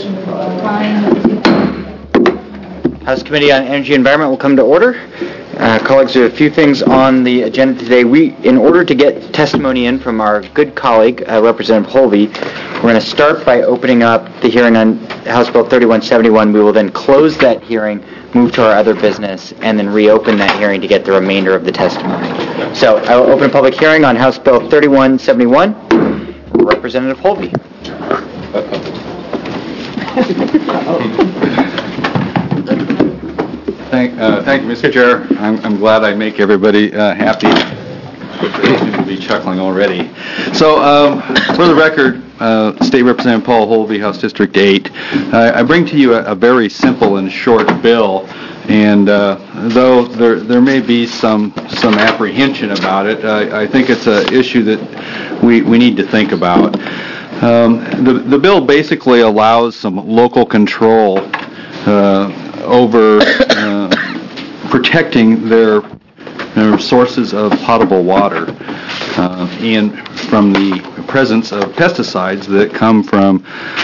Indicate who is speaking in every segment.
Speaker 1: House Committee on Energy and Environment will come to order. Colleagues, there are a few things on the agenda today. In order to get testimony in from our good colleague, Representative Holvey, we're going to start by opening up the hearing on House Bill 3171. We will then close that hearing, move to our other business, and then reopen that hearing to get the remainder of the testimony. So I will open a public hearing on House Bill 3171. Representative Holvey.
Speaker 2: Thank you, Mr. Chair. I'm glad I make everybody happy. They seem to be chuckling already. So, for the record, State Representative Paul Holvey, House District 8. I bring to you a very simple and short bill, and though there may be some apprehension about it, I think it's an issue that we need to think about. The bill basically allows some local control over protecting their sources of potable water and from the presence of pesticides that come from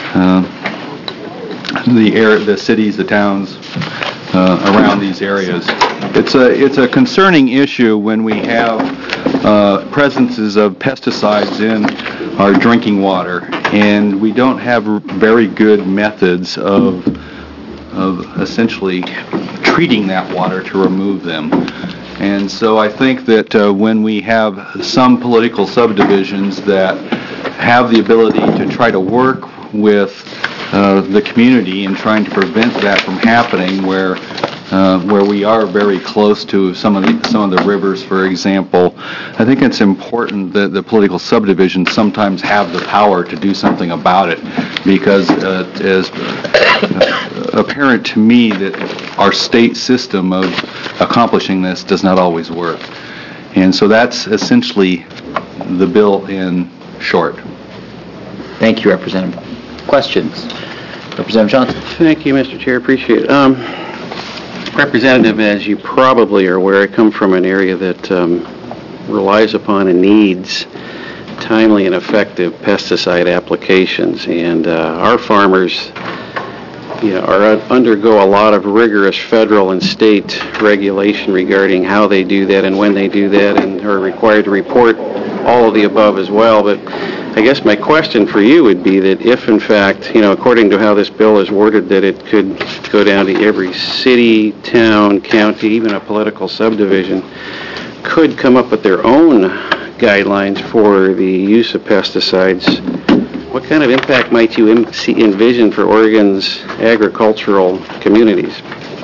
Speaker 2: the cities, the towns around these areas. It's a concerning issue when we have presences of pesticides in our drinking water, and we don't have very good methods of essentially treating that water to remove them. And so I think that when we have some political subdivisions that have the ability to try to work with the community in trying to prevent that from happening, where we are very close to some of the rivers, for example, I think it's important that the political subdivisions sometimes have the power to do something about it, because as apparent to me that our state system of accomplishing this does not always work. And so that's essentially the bill in short.
Speaker 1: Thank you, Representative. Questions? Representative Johnson.
Speaker 3: Thank you, Mr. Chair. Appreciate it. Representative, as you probably are aware, I come from an area that relies upon and needs timely and effective pesticide applications, and our farmers undergo a lot of rigorous federal and state regulation regarding how they do that and when they do that, and are required to report all of the above as well. But I guess my question for you would be that if, in fact, according to how this bill is worded, that it could go down to every city, town, county, even a political subdivision, could come up with their own guidelines for the use of pesticides, what kind of impact might you envision for Oregon's agricultural communities?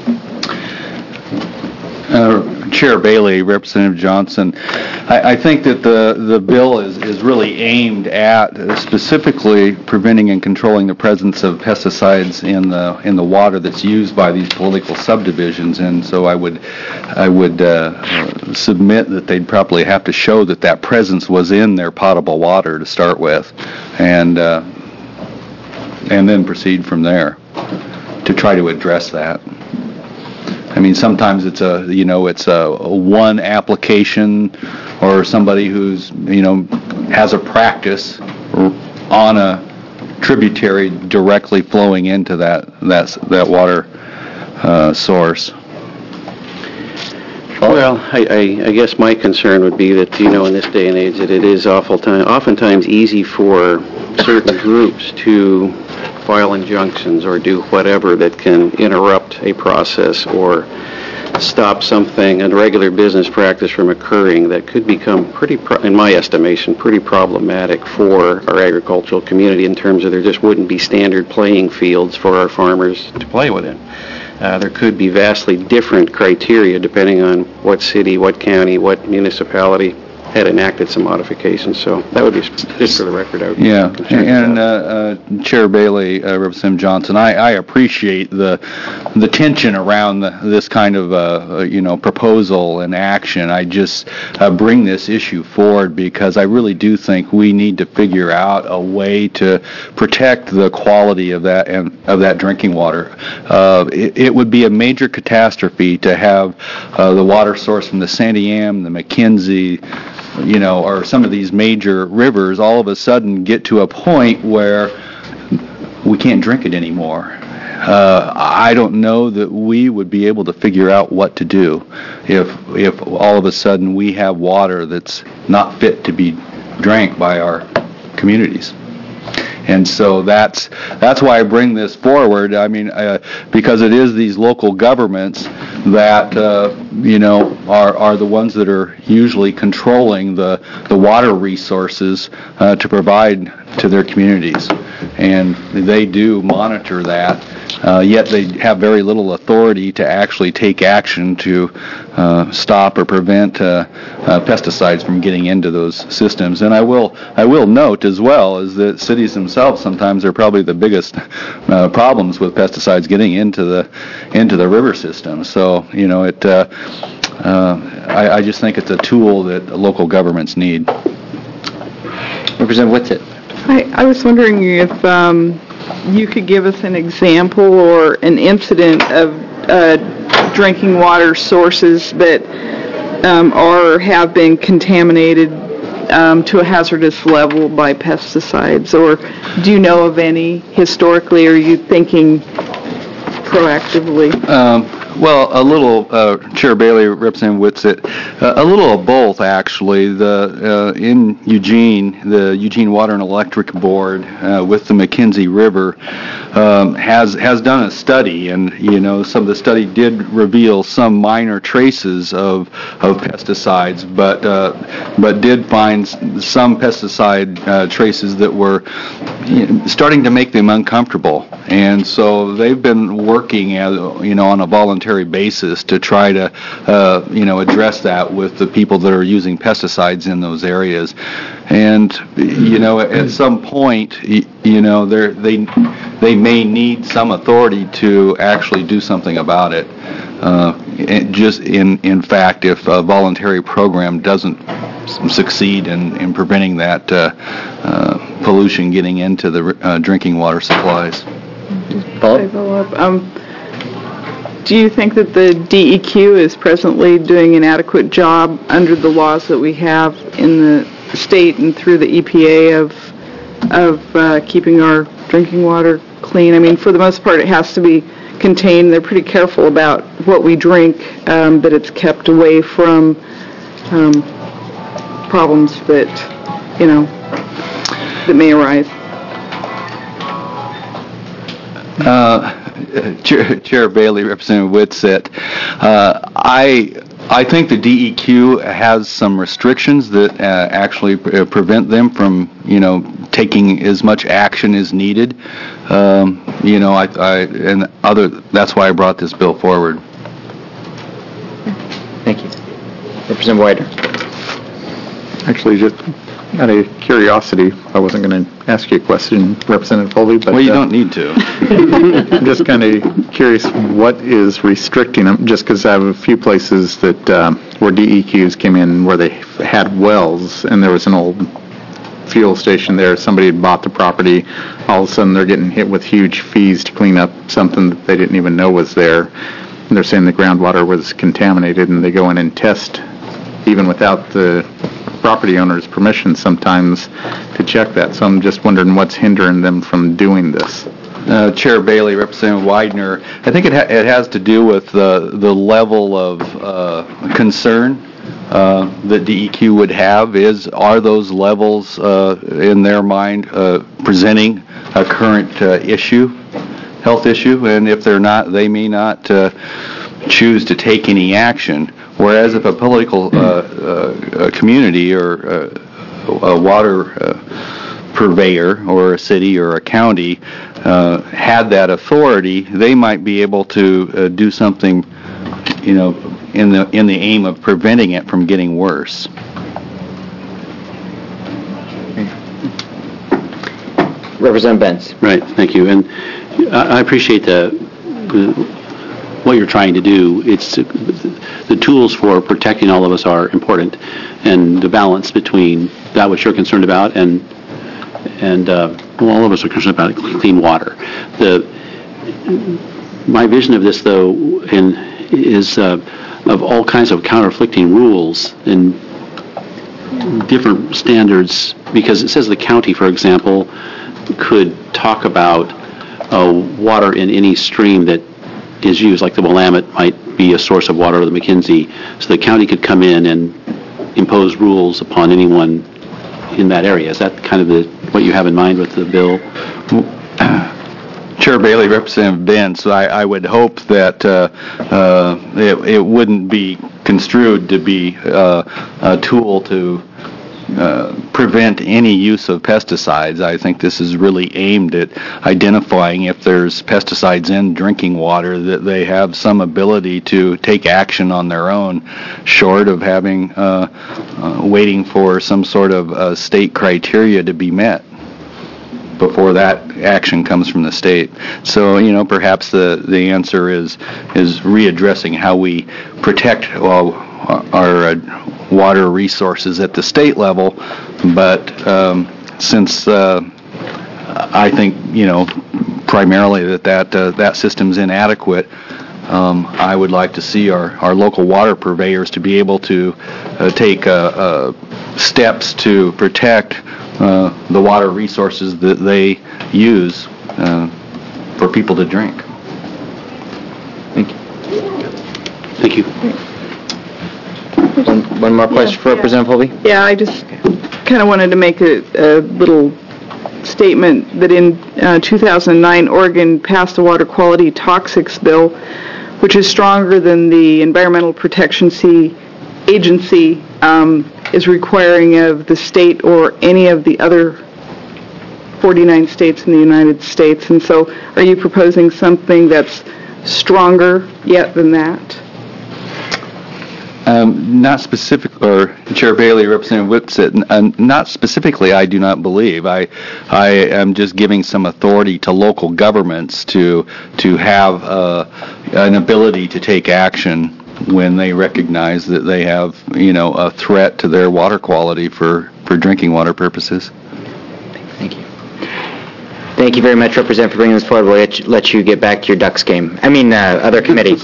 Speaker 2: Chair Bailey, Representative Johnson, I think that the bill is really aimed at specifically preventing and controlling the presence of pesticides in the water that's used by these political subdivisions, and so I would submit that they'd probably have to show that presence was in their potable water to start with, and then proceed from there to try to address that. I mean, sometimes it's a one application, or somebody who's has a practice on a tributary directly flowing into that water source.
Speaker 3: Well, I guess my concern would be that in this day and age that it is oftentimes easy for certain groups to file injunctions or do whatever that can interrupt a process or stop something, a regular business practice from occurring that could become in my estimation, pretty problematic for our agricultural community in terms of there just wouldn't be standard playing fields for our farmers to play within. There could be vastly different criteria depending on what city, what county, what municipality had enacted some modifications. So that would be just for the record.
Speaker 2: Yeah, and Chair Bailey, Representative Johnson, I appreciate the tension around this kind of proposal and action. I just bring this issue forward because I really do think we need to figure out a way to protect the quality of that drinking water. It would be a major catastrophe to have the water source from the Santiam, the McKenzie, or some of these major rivers all of a sudden get to a point where we can't drink it anymore. I don't know that we would be able to figure out what to do if all of a sudden we have water that's not fit to be drank by our communities. And so that's why I bring this forward. I mean, because it is these local governments that are the ones that are usually controlling the water resources to provide to their communities, and they do monitor that. Yet they have very little authority to actually take action to stop or prevent pesticides from getting into those systems. And I will note as well is that cities themselves sometimes are probably the biggest problems with pesticides getting into the river system. So I just think it's a tool that local governments need.
Speaker 1: Representative Whitsitt.
Speaker 4: I was wondering if you could give us an example or an incident of drinking water sources that have been contaminated to a hazardous level by pesticides, or do you know of any historically, or are you thinking proactively?
Speaker 2: Well, a little, Chair Bailey, Representative Whitsitt, a little of both, actually. In Eugene, the Eugene Water and Electric Board with the McKenzie River has done a study, and, some of the study did reveal some minor traces of pesticides, but did find some pesticide traces that were starting to make them uncomfortable. And so they've been working, on a voluntary basis to try to, address that with the people that are using pesticides in those areas. And, at some point, they may need some authority to actually do something about it. Just in fact, if a voluntary program doesn't succeed in preventing that pollution getting into the drinking water supplies.
Speaker 4: Do you think that the DEQ is presently doing an adequate job under the laws that we have in the state and through the EPA of keeping our drinking water clean? I mean, for the most part, it has to be contained. They're pretty careful about what we drink, that it's kept away from problems that, that may arise.
Speaker 2: Chair Bailey, Representative Whitsitt, I think the DEQ has some restrictions that actually prevent them from, taking as much action as needed. That's why I brought this bill forward.
Speaker 1: Thank you. Representative Widener.
Speaker 5: Actually, just out of curiosity, I wasn't going to ask you a question, Representative Holvey, but...
Speaker 2: Well, you don't need to.
Speaker 5: I'm just kind of curious what is restricting them, just because I have a few places that where DEQs came in where they had wells, and there was an old fuel station there. Somebody had bought the property. All of a sudden, they're getting hit with huge fees to clean up something that they didn't even know was there. And they're saying the groundwater was contaminated, and they go in and test, even without the property owner's permission sometimes, to check that. So I'm just wondering what's hindering them from doing this.
Speaker 2: Chair Bailey, Representative Widener, I think it has to do with the level of concern that DEQ would have. Are those levels in their mind presenting a current health issue? And if they're not, they may not choose to take any action. Whereas if a political community or a water purveyor or a city or a county had that authority, they might be able to do something, in the aim of preventing it from getting worse.
Speaker 1: Representative Benz.
Speaker 6: Right, thank you. And I appreciate what you're trying to do. It's the tools for protecting all of us are important, and the balance between that which you're concerned about and all of us are concerned about clean water. My vision of this, though, is of all kinds of counterflicting rules and different standards, because it says the county, for example, could talk about water in any stream that is used, like the Willamette might be a source of water, or the McKenzie, so the county could come in and impose rules upon anyone in that area. Is that kind of what you have in mind with the bill?
Speaker 2: Chair Bailey, Representative Benz, I would hope that it wouldn't be construed to be a tool to prevent any use of pesticides. I think this is really aimed at identifying if there's pesticides in drinking water, that they have some ability to take action on their own, short of having waiting for some sort of state criteria to be met before that action comes from the state. So, perhaps the answer is readdressing how we protect our water resources at the state level, but since I think, primarily that system's inadequate, I would like to see our local water purveyors to be able to take steps to protect the water resources that they use for people to drink.
Speaker 1: Thank you.
Speaker 6: Thank you.
Speaker 1: One more question for Representative Holby?
Speaker 4: Yeah, I just kind of wanted to make a little statement that in 2009, Oregon passed a water quality toxics bill, which is stronger than the Environmental Protection Agency is requiring of the state or any of the other 49 states in the United States. And so are you proposing something that's stronger yet than that?
Speaker 2: Not specific, or Chair Bailey, Representative Whitsett, not specifically, I do not believe. I am just giving some authority to local governments to have an ability to take action when they recognize that they have, a threat to their water quality for drinking water purposes.
Speaker 1: Thank you. Thank you very much, Representative, for bringing this forward. We'll let you get back to your Ducks game. I mean, other committee.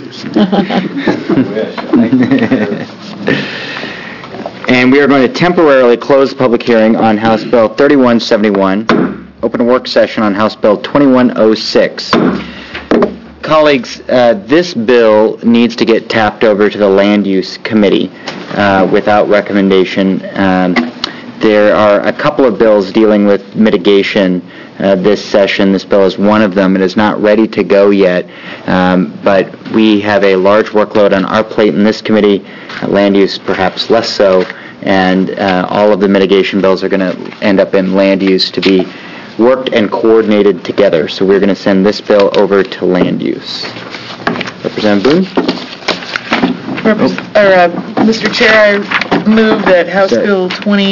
Speaker 1: And we are going to temporarily close the public hearing on House Bill 3171, open a work session on House Bill 2106. Colleagues, this bill needs to get tapped over to the Land Use Committee without recommendation. There are a couple of bills dealing with mitigation this session. This bill is one of them. It is not ready to go yet, but we have a large workload on our plate in this committee, land use perhaps less so, and all of the mitigation bills are going to end up in land use to be worked and coordinated together. So we're going to send this bill over to land use. Representative Boone?
Speaker 7: Mr. Chair, I move that House Bill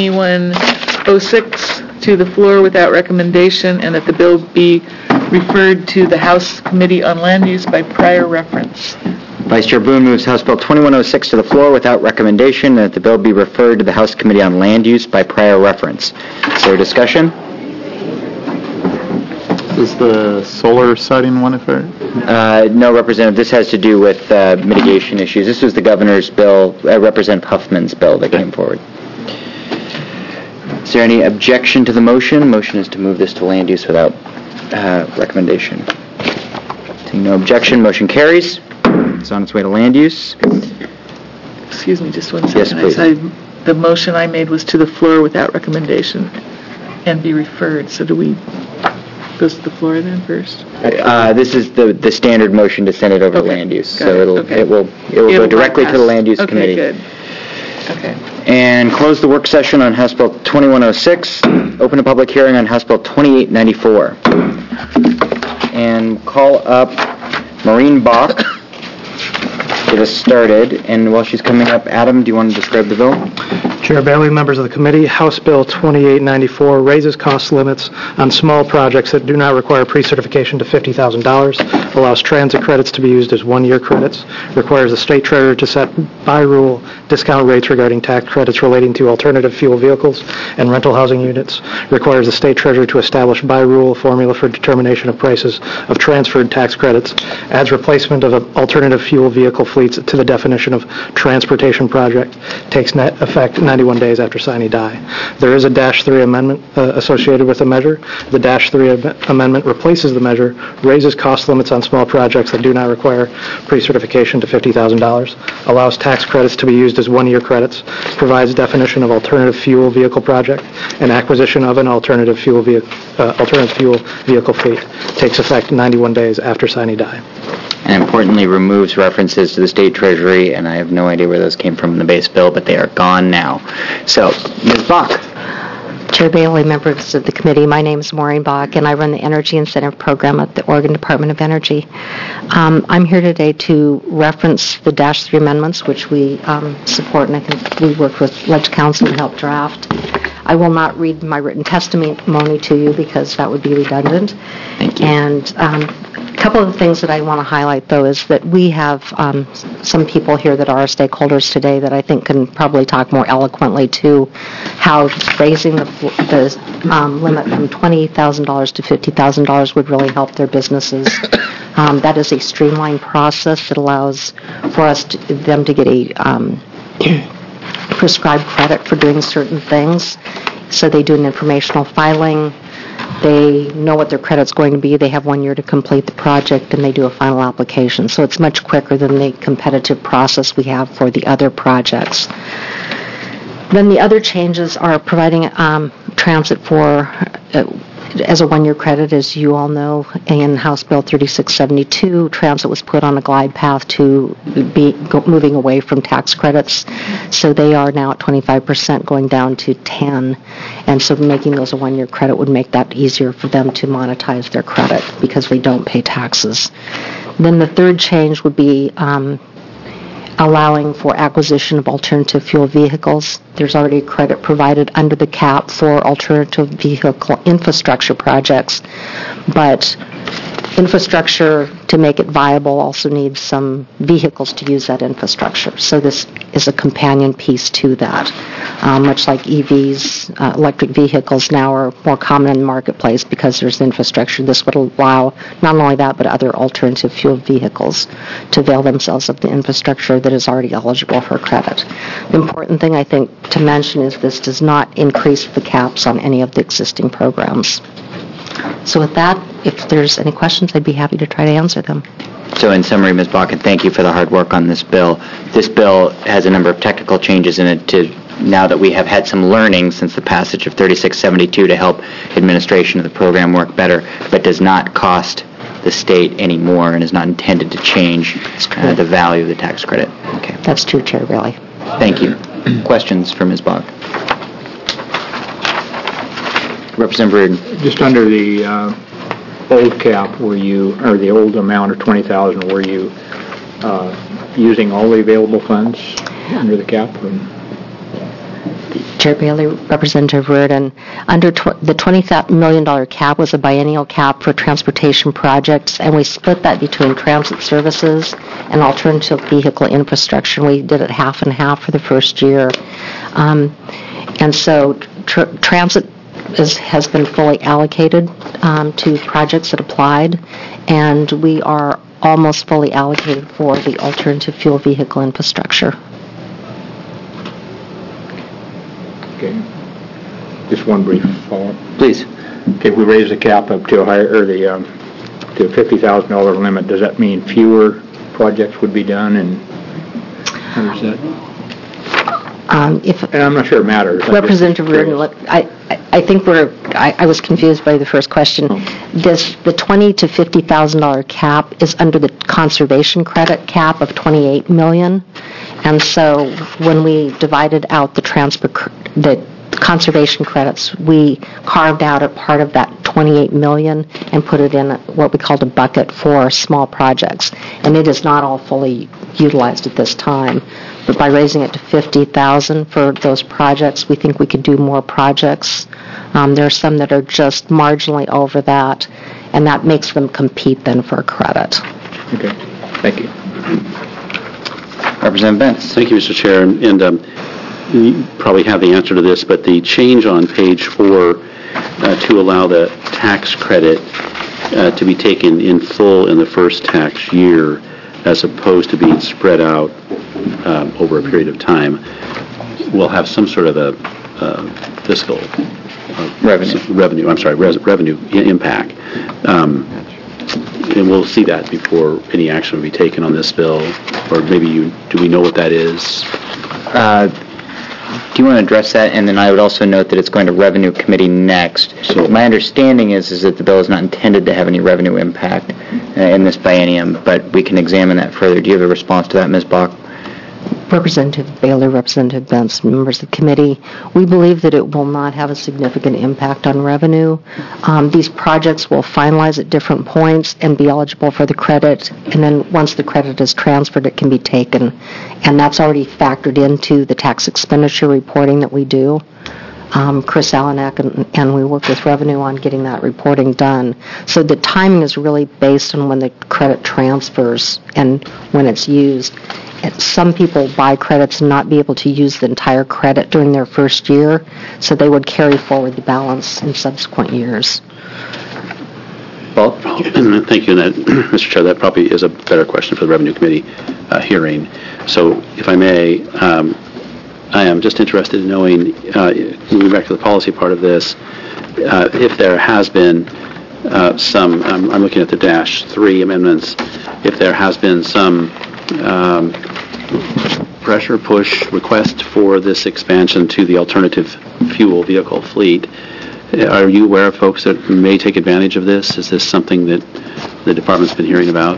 Speaker 7: 2106 to the floor without recommendation, and that the bill be referred to the House Committee on Land Use by prior reference.
Speaker 1: Vice Chair Boone moves House Bill 2106 to the floor without recommendation, and that the bill be referred to the House Committee on Land Use by prior reference. Is there discussion?
Speaker 5: Is the solar siting one
Speaker 1: No, Representative. This has to do with mitigation issues. This was the governor's bill, Representative Huffman's bill that came forward. Is there any objection to the motion? Motion is to move this to land use without recommendation. Seeing no objection, motion carries. It's on its way to land use.
Speaker 7: Excuse me just one second.
Speaker 1: Yes, please.
Speaker 7: The motion I made was to the floor without recommendation and be referred. So do we go to the floor then first?
Speaker 1: This is the standard motion to send it over to land use. So it will go directly to the land use committee.
Speaker 7: Okay, good. Okay.
Speaker 1: And close the work session on House Bill 2106. Open a public hearing on House Bill 2894. And call up Maureen Bach to get us started. And while she's coming up, Adam, do you want to describe the bill?
Speaker 8: Chair Bailey, members of the committee, House Bill 2894 raises cost limits on small projects that do not require pre-certification to $50,000, allows transit credits to be used as one-year credits, requires the state treasurer to set by rule discount rates regarding tax credits relating to alternative fuel vehicles and rental housing units, requires the state treasurer to establish by rule a formula for determination of prices of transferred tax credits, adds replacement of alternative fuel vehicle fleets to the definition of transportation project, takes net effect 90 91 days after sine die. There is a -3 amendment associated with the measure. The -3 amendment replaces the measure, raises cost limits on small projects that do not require pre-certification to $50,000, allows tax credits to be used as one-year credits, provides definition of alternative fuel vehicle project, and acquisition of an alternative fuel vehicle fleet. Takes effect 91 days after sine die.
Speaker 1: And importantly, removes references to the state treasury, and I have no idea where those came from in the base bill, but they are gone now. So, Ms. Bach.
Speaker 9: Chair Bailey, members of the committee, my name is Maureen Bach, and I run the Energy Incentive Program at the Oregon Department of Energy. I'm here today to reference the -3 amendments, which we support, and I think we worked with Ledge Council and helped draft. I will not read my written testimony to you because that would be redundant.
Speaker 1: Thank you.
Speaker 9: And a couple of the things that I want to highlight, though, is that we have some people here that are our stakeholders today that I think can probably talk more eloquently to how raising the limit from $20,000 to $50,000 would really help their businesses. That is a streamlined process that allows for them to get a prescribed credit for doing certain things. So they do an informational filing. They know what their credit's going to be. They have 1 year to complete the project, and they do a final application. So it's much quicker than the competitive process we have for the other projects. Then the other changes are providing transit for as a 1 year credit, as you all know, in House Bill 3672, transit was put on a glide path to moving away from tax credits. So they are now at 25% going down to 10%. And so making those a 1 year credit would make that easier for them to monetize their credit because they don't pay taxes. Then the third change would be allowing for acquisition of alternative fuel vehicles. There's already a credit provided under the cap for alternative vehicle infrastructure projects, but infrastructure, to make it viable, also needs some vehicles to use that infrastructure. So this is a companion piece to that. Much like EVs, electric vehicles now are more common in the marketplace because there's infrastructure. This would allow not only that, but other alternative fuel vehicles to avail themselves of the infrastructure that is already eligible for credit. The important thing, I think, to mention is this does not increase the caps on any of the existing programs. So with that, if there's any questions, I'd be happy to try to answer them.
Speaker 1: So in summary, Ms. Bach, and thank you for the hard work on this bill. This bill has a number of technical changes in it to now that we have had some learning since the passage of 3672 to help administration of the program work better, but does not cost the state any more and is not intended to change the value of the tax credit. Okay.
Speaker 9: That's true, Chair Bailey.
Speaker 1: Thank you. Questions for Ms. Bach? Representative Reardon.
Speaker 10: Just under the old cap, or the old amount of $20,000, were you using all the available funds under the cap?
Speaker 9: Chair Bailey, Representative Reardon, under the $20 million cap was a biennial cap for transportation projects, and we split that between transit services and alternative vehicle infrastructure. We did it half and half for the first year. And so transit has been fully allocated to projects that applied, and we are almost fully allocated for the alternative fuel vehicle infrastructure.
Speaker 10: Okay. Just one brief follow-up.
Speaker 1: Please.
Speaker 10: Okay, we raised the cap up to a higher, or the to a $50,000 limit. Does that mean fewer projects would be done, and how does that? And I'm not sure it matters.
Speaker 9: Representative Reardon, I think I was confused by the first question. The $20,000 to $50,000 cap is under the conservation credit cap of $28 million, and so when we divided out the conservation credits, we carved out a part of that $28 million and put it in what we called a bucket for small projects, and it is not all fully utilized at this time. But by raising it to $50,000 for those projects, we think we could do more projects. There are some that are just marginally over that, and that makes them compete then for a credit.
Speaker 10: Okay. Thank you.
Speaker 1: Representative Benz.
Speaker 6: Thank you, Mr. Chair. And you probably have the answer to this, but the change on page 4 to allow the tax credit to be taken in full in the first tax year as opposed to being spread out over a period of time. will have some sort of a fiscal revenue impact. And we'll see that before any action will be taken on this bill, or maybe do we know what that is?
Speaker 1: Do you want to address that? And then I would also note that it's going to Revenue Committee next. So my understanding is that the bill is not intended to have any revenue impact in this biennium, but we can examine that further. Do you have a response to that, Ms. Bach?
Speaker 9: Representative Bailey, Representative Benz, members of the committee, we believe that it will not have a significant impact on revenue. These projects will finalize at different points and be eligible for the credit, and then once the credit is transferred, it can be taken. And that's already factored into the tax expenditure reporting that we do. Chris Alanek and we work with Revenue on getting that reporting done. So the timing is really based on when the credit transfers and when it's used. Some people buy credits and not be able to use the entire credit during their first year, so they would carry forward the balance in subsequent years.
Speaker 6: Well, thank you, Mr. Chair. That probably is a better question for the Revenue Committee hearing. So, if I may, I am just interested in knowing, moving back to the policy part of this, if there has been some, I'm looking at the -3 amendments, if there has been some pressure push request for this expansion to the alternative fuel vehicle fleet. Are you aware of folks that may take advantage of this? Is this something that the department's been hearing about?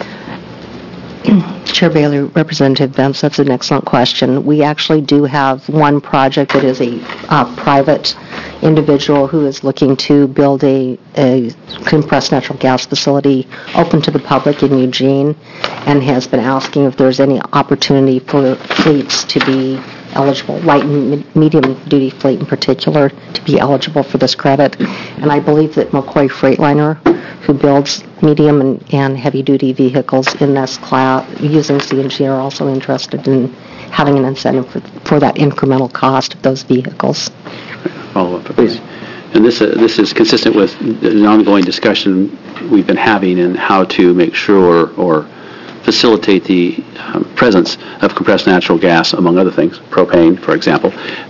Speaker 9: Chair Bailey, Representative Benz, that's an excellent question. We actually do have one project that is a private individual who is looking to build a compressed natural gas facility open to the public in Eugene, and has been asking if there's any opportunity for fleets to be eligible, light and medium duty fleet in particular, to be eligible for this credit. And I believe that McCoy Freightliner, who builds medium and heavy duty vehicles in this class using CNG, are also interested in having an incentive for that incremental cost of those vehicles.
Speaker 6: Follow up, please. And this is consistent with an ongoing discussion we've been having in how to make sure or facilitate the presence of compressed natural gas, among other things, propane, for example,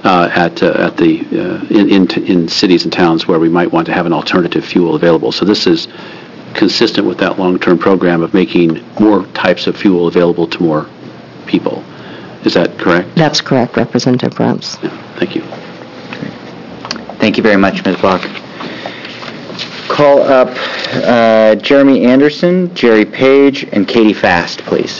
Speaker 6: in cities and towns where we might want to have an alternative fuel available. So this is consistent with that long-term program of making more types of fuel available to more people. Is that correct?
Speaker 9: That's correct, Representative Brents.
Speaker 6: Yeah, thank you.
Speaker 1: Thank you very much, Ms. Bach. Call up Jeremy Anderson, Jerry Page, and Katie Fast, please.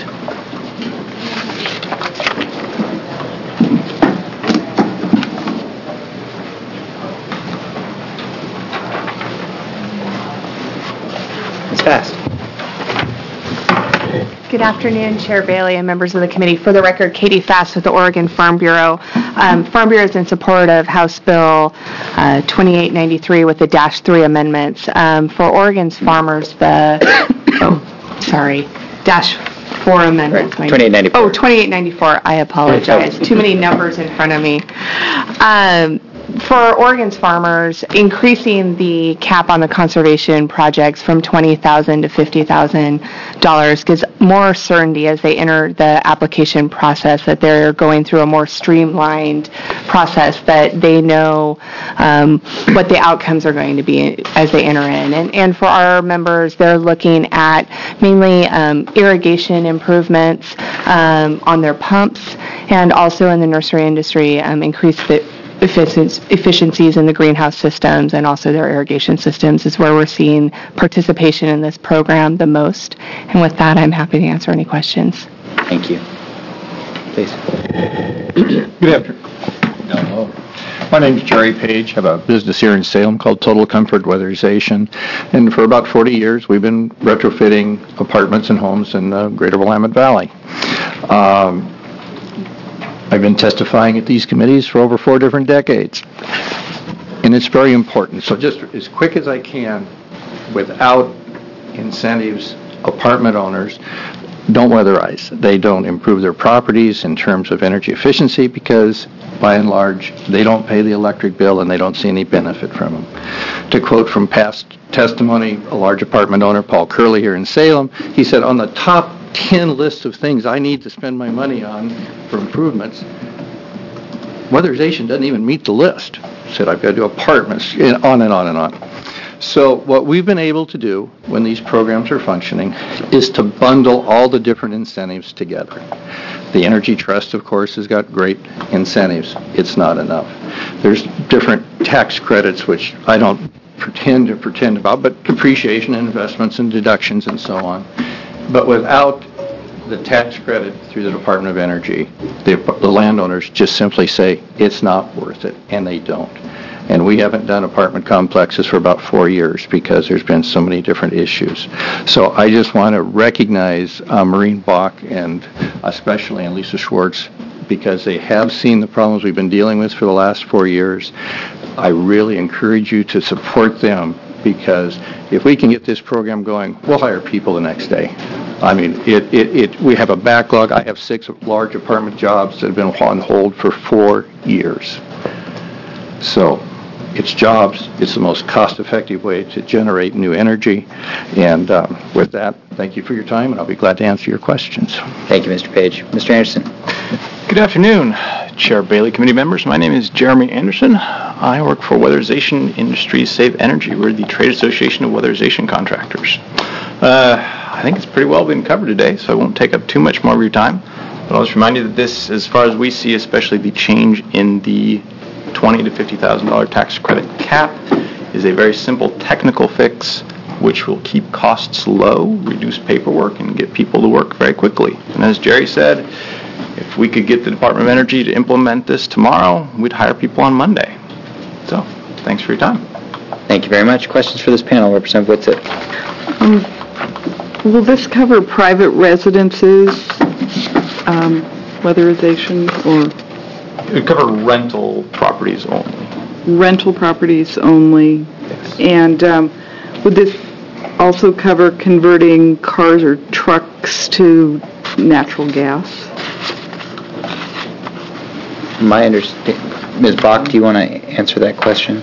Speaker 1: Ms. Fast.
Speaker 11: Good afternoon, Chair Bailey and members of the committee. For the record, Katie Fast with the Oregon Farm Bureau. Farm Bureau is in support of House Bill 2893 with the -3 amendments. For Oregon's farmers, the -4 amendments.
Speaker 1: Right. 2894.
Speaker 11: Oh, 2894. I apologize. Too many numbers in front of me. For Oregon's farmers, increasing the cap on the conservation projects from $20,000 to $50,000 gives more certainty as they enter the application process, that they're going through a more streamlined process, that they know what the outcomes are going to be as they enter in. And for our members, they're looking at mainly irrigation improvements on their pumps, and also in the nursery industry, increase the efficiencies in the greenhouse systems and also their irrigation systems is where we're seeing participation in this program the most. And with that, I'm happy to answer any questions.
Speaker 1: Thank you. Please.
Speaker 12: Good afternoon. My name is Jerry Page. I have a business here in Salem called Total Comfort Weatherization. And for about 40 years, we've been retrofitting apartments and homes in the greater Willamette Valley. I've been testifying at these committees for over 4 different decades. And it's very important. So just as quick as I can, without incentives, apartment owners don't weatherize. They don't improve their properties in terms of energy efficiency because, by and large, they don't pay the electric bill and they don't see any benefit from them. To quote from past testimony, a large apartment owner, Paul Curley here in Salem, he said, on the top 10 lists of things I need to spend my money on for improvements, Weatherization doesn't even meet the list. Said I've got to do apartments, and on and on and on. So what we've been able to do when these programs are functioning is to bundle all the different incentives together. The Energy Trust, of course, has got great incentives. It's not enough. There's different tax credits, which I don't pretend about, but depreciation, investments, and deductions, and so on. But without the tax credit through the Department of Energy, the landowners just simply say it's not worth it, and they don't. And we haven't done apartment complexes for about 4 years because there's been so many different issues. So I just want to recognize Maureen Bach and especially Lisa Schwartz, because they have seen the problems we've been dealing with for the last 4 years. I really encourage you to support them, because if we can get this program going, we'll hire people the next day. I mean, we have a backlog. I have 6 large apartment jobs that have been on hold for 4 years. So it's jobs. It's the most cost-effective way to generate new energy. And with that, thank you for your time, and I'll be glad to answer your questions.
Speaker 1: Thank you, Mr. Page. Mr. Anderson.
Speaker 13: Good afternoon, Chair Bailey, committee members. My name is Jeremy Anderson. I work for Weatherization Industries Save Energy. We're the Trade Association of Weatherization Contractors. I think it's pretty well been covered today, so I won't take up too much more of your time. But I'll just remind you that this, as far as we see, especially the change in the $20,000 to $50,000 tax credit cap, is a very simple technical fix which will keep costs low, reduce paperwork, and get people to work very quickly. And as Jerry said, if we could get the Department of Energy to implement this tomorrow, we'd hire people on Monday. So, thanks for your time.
Speaker 1: Thank you very much. Questions for this panel? Representative Whitsitt.
Speaker 4: Will this cover private residences, weatherization, or?
Speaker 13: It would cover rental properties only.
Speaker 4: Rental properties only.
Speaker 13: Yes.
Speaker 4: And would this also cover converting cars or trucks to natural gas?
Speaker 1: My understanding, Ms. Bach, do you want to answer that question?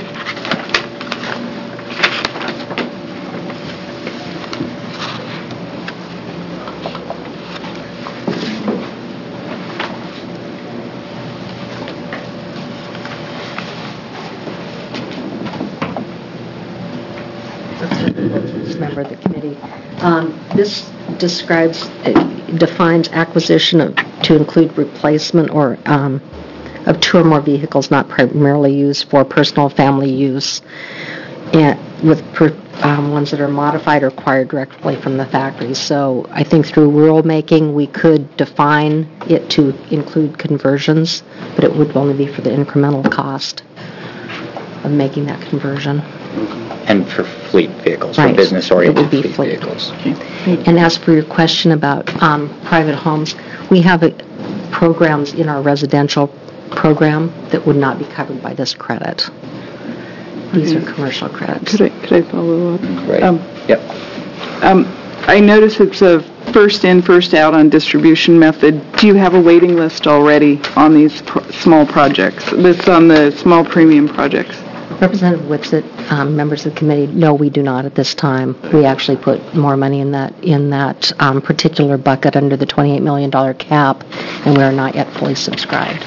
Speaker 9: Member of the committee. This defines acquisition to include replacement or of 2 or more vehicles not primarily used for personal family use, and with ones that are modified or acquired directly from the factory. So I think through rule making we could define it to include conversions, but it would only be for the incremental cost of making that conversion.
Speaker 1: And for fleet vehicles,
Speaker 9: right.
Speaker 1: For business-oriented
Speaker 9: fleet
Speaker 1: vehicles.
Speaker 9: And as for your question about private homes, we have programs in our residential program that would not be covered by this credit. These are commercial credits.
Speaker 4: Could I follow up?
Speaker 1: Right. Yep.
Speaker 4: I notice it's a first in, first out on distribution method. Do you have a waiting list already on these small projects? This on the small premium projects?
Speaker 9: Representative Whitsitt, members of the committee, no, we do not at this time. We actually put more money in that particular bucket under the $28 million cap, and we are not yet fully subscribed.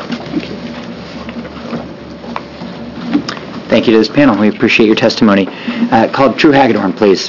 Speaker 1: Thank you to this panel. We appreciate your testimony. Call Drew Hagedorn, please.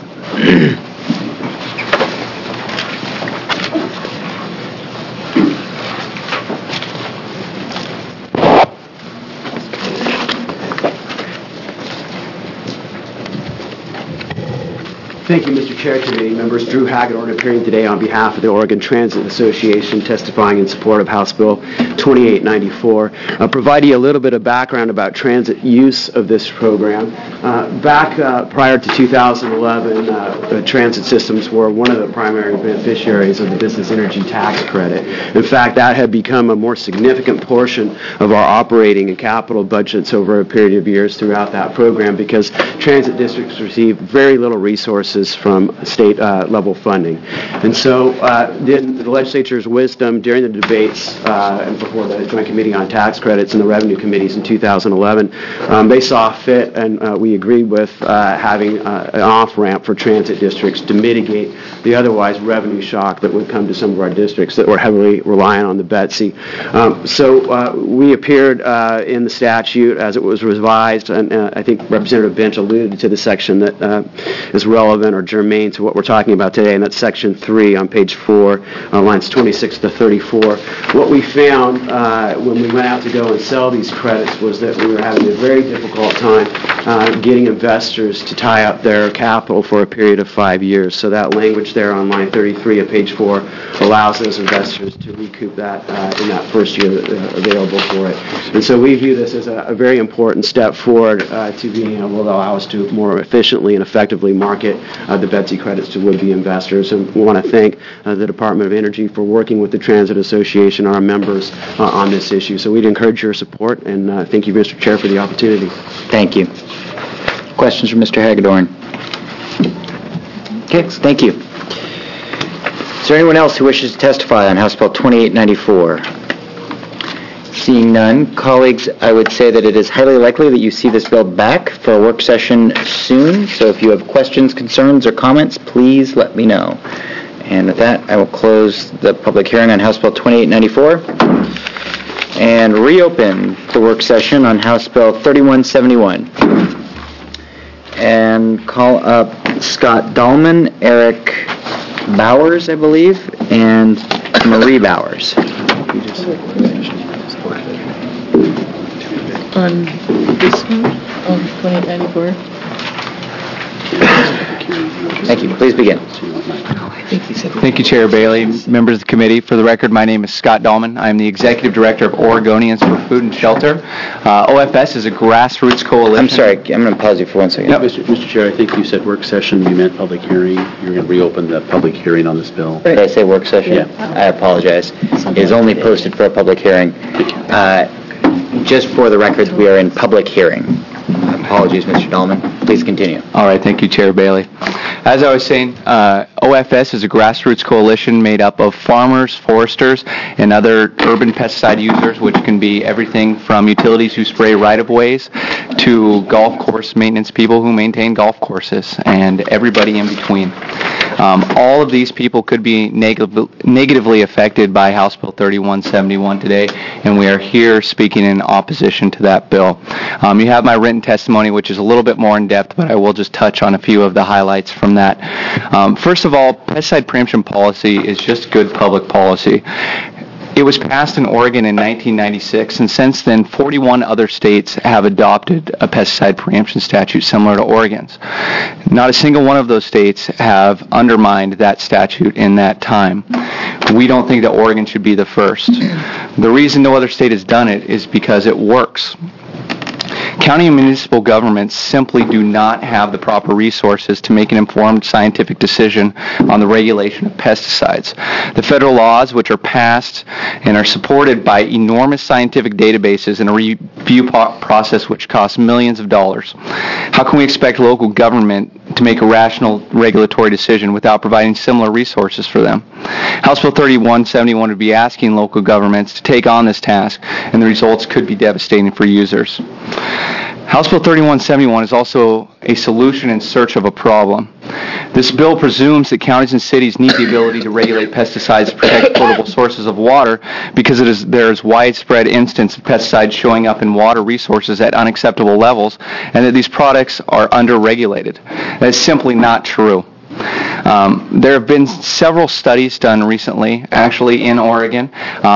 Speaker 14: Thank you, Mr. Chair, committee members. Drew Hagedorn appearing today on behalf of the Oregon Transit Association, testifying in support of House Bill 2894. I'll provide you a little bit of background about transit use of this program. Back prior to 2011, transit systems were one of the primary beneficiaries of the business energy tax credit. In fact, that had become a more significant portion of our operating and capital budgets over a period of years throughout that program, because transit districts received very little resources sources from state level funding. And so the legislature's wisdom during the debates and before the Joint Committee on Tax Credits and the Revenue Committees in 2011, they saw fit, and we agreed with having an off-ramp for transit districts to mitigate the otherwise revenue shock that would come to some of our districts that were heavily reliant on the Betsy. So we appeared in the statute as it was revised, and I think Representative Bench alluded to the section that is relevant or germane to what we're talking about today, and that's Section 3 on page 4, lines 26 to 34. What we found when we went out to go and sell these credits was that we were having a very difficult time getting investors to tie up their capital for a period of 5 years. So that language there on line 33 of page 4 allows those investors to recoup that in that first year available for it. And so we view this as a very important step forward to being able to allow us to more efficiently and effectively market the Betsy credits to would-be investors. And we want to thank the Department of Energy for working with the Transit Association, our members, on this issue. So we'd encourage your support, and thank you, Mr. Chair, for the opportunity.
Speaker 1: Thank you. Questions for Mr. Hagedorn? Okay, thank you. Is there anyone else who wishes to testify on House Bill 2894? Seeing none, colleagues, I would say that it is highly likely that you see this bill back for a work session soon. So if you have questions, concerns, or comments, please let me know. And with that, I will close the public hearing on House Bill 2894 and reopen the work session on House Bill 3171. And call up Scott Dahlman, Eric Bowers, I believe, and Marie Bowers.
Speaker 7: On this one, on 2894.
Speaker 1: Thank you. Please begin.
Speaker 15: Thank you, Chair Bailey, members of the committee. For the record, my name is Scott Dahlman. I am the Executive Director of Oregonians for Food and Shelter. OFS is a grassroots coalition.
Speaker 1: I'm sorry, I'm going to pause you for 1 second.
Speaker 6: No, Mr. Chair, I think you said work session, you meant public hearing. You're going to reopen the public hearing on this bill.
Speaker 1: Did I say work session?
Speaker 6: Yeah.
Speaker 1: I apologize. It is only posted for a public hearing. Just for the record, we are in public hearing. Apologies, Mr. Dahlman. Please continue.
Speaker 15: All right, thank you, Chair Bailey. As I was saying, OFS is a grassroots coalition made up of farmers, foresters, and other urban pesticide users, which can be everything from utilities who spray right-of-ways to golf course maintenance people who maintain golf courses, and everybody in between. All of these people could be negatively affected by House Bill 3171 today, and we are here speaking in opposition to that bill. You have my written testimony, which is a little bit more in depth, but I will just touch on a few of the highlights from that. First of all, pesticide preemption policy is just good public policy. It was passed in Oregon in 1996, and since then, 41 other states have adopted a pesticide preemption statute similar to Oregon's. Not a single one of those states have undermined that statute in that time. We don't think that Oregon should be the first. The reason no other state has done it is because it works. County and municipal governments simply do not have the proper resources to make an informed scientific decision on the regulation of pesticides. The federal laws, which are passed and are supported by enormous scientific databases and a review process which costs millions of dollars. How can we expect local government to make a rational regulatory decision without providing similar resources for them? House Bill 3171 would be asking local governments to take on this task, and the results could be devastating for users. House Bill 3171 is also a solution in search of a problem. This bill presumes that counties and cities need the ability to regulate pesticides to protect potable sources of water because there is widespread instance of pesticides showing up in water resources at unacceptable levels, and that these products are under-regulated. That is simply not true. There have been several studies done recently, actually in Oregon.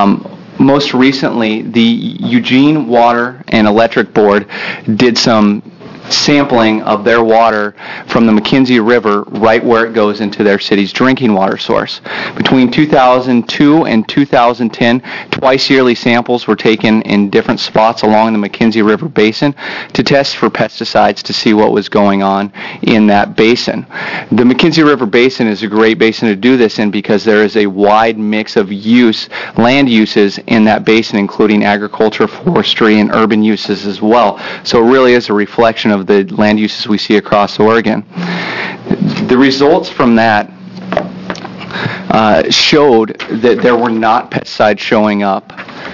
Speaker 15: Most recently, the Eugene Water and Electric Board did some sampling of their water from the McKenzie River right where it goes into their city's drinking water source. Between 2002 and 2010, twice yearly samples were taken in different spots along the McKenzie River basin to test for pesticides to see what was going on in that basin. The McKenzie River basin is a great basin to do this in because there is a wide mix of land uses in that basin, including agriculture, forestry, and urban uses as well. So it really is a reflection of the land uses we see across Oregon. The results from that showed that there were not pesticides showing up,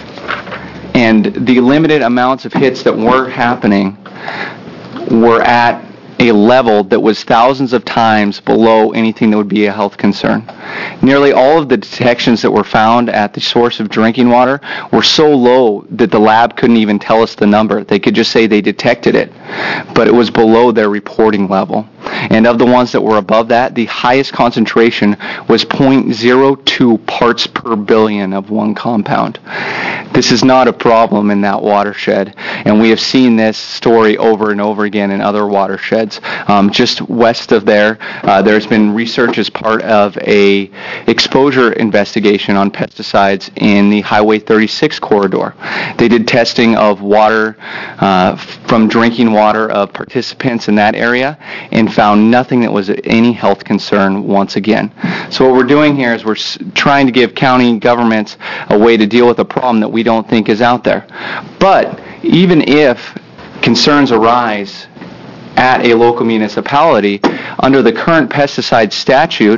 Speaker 15: and the limited amounts of hits that were happening were at a level that was thousands of times below anything that would be a health concern. Nearly all of the detections that were found at the source of drinking water were so low that the lab couldn't even tell us the number. They could just say they detected it, but it was below their reporting level. And of the ones that were above that, the highest concentration was 0.02 parts per billion of one compound. This is not a problem in that watershed, and we have seen this story over and over again in other watersheds. Just west of there, there's been research as part of a exposure investigation on pesticides in the Highway 36 corridor. They did testing of water from drinking water of participants in that area and found nothing that was any health concern once again. So what we're doing here is we're trying to give county governments a way to deal with a problem that we don't think is out there. But even if concerns arise at a local municipality, under the current pesticide statute,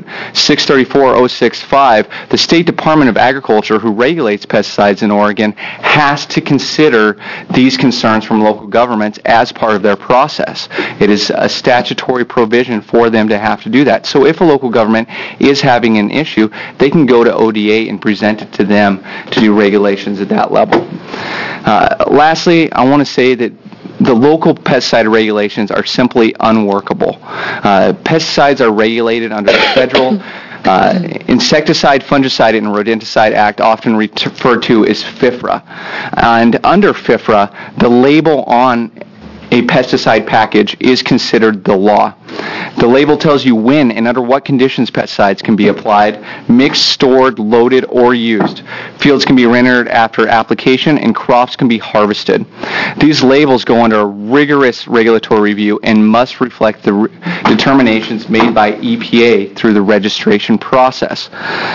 Speaker 15: 634-065, the State Department of Agriculture, who regulates pesticides in Oregon, has to consider these concerns from local governments as part of their process. It is a statutory provision for them to have to do that. So if a local government is having an issue, they can go to ODA and present it to them to do regulations at that level. Lastly, I want to say that the local pesticide regulations are simply unworkable. Pesticides are regulated under the federal Insecticide, Fungicide, and Rodenticide Act, often referred to as FIFRA. And under FIFRA, the label on a pesticide package is considered the law. The label tells you when and under what conditions pesticides can be applied, mixed, stored, loaded, or used. Fields can be rendered after application, and crops can be harvested. These labels go under a rigorous regulatory review and must reflect the determinations made by EPA through the registration process.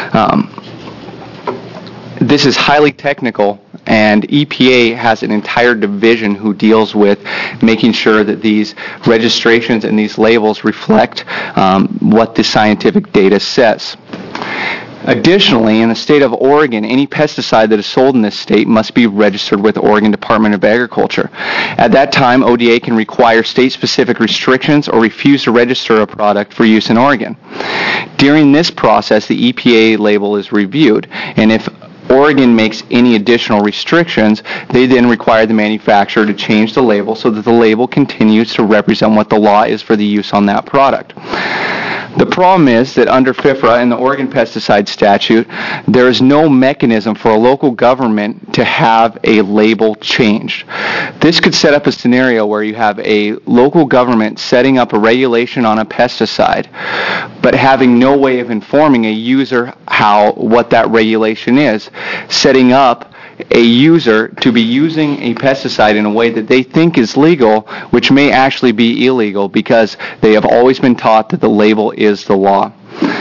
Speaker 15: This is highly technical, and EPA has an entire division who deals with making sure that these registrations and these labels reflect what the scientific data says. Additionally, in the state of Oregon, any pesticide that is sold in this state must be registered with the Oregon Department of Agriculture. At that time, ODA can require state-specific restrictions or refuse to register a product for use in Oregon. During this process, the EPA label is reviewed, and if Oregon makes any additional restrictions, they then require the manufacturer to change the label so that the label continues to represent what the law is for the use on that product. The problem is that under FIFRA and the Oregon pesticide statute, there is no mechanism for a local government to have a label changed. This could set up a scenario where you have a local government setting up a regulation on a pesticide, but having no way of informing a user what that regulation is, setting up a user to be using a pesticide in a way that they think is legal, which may actually be illegal because they have always been taught that the label is the law.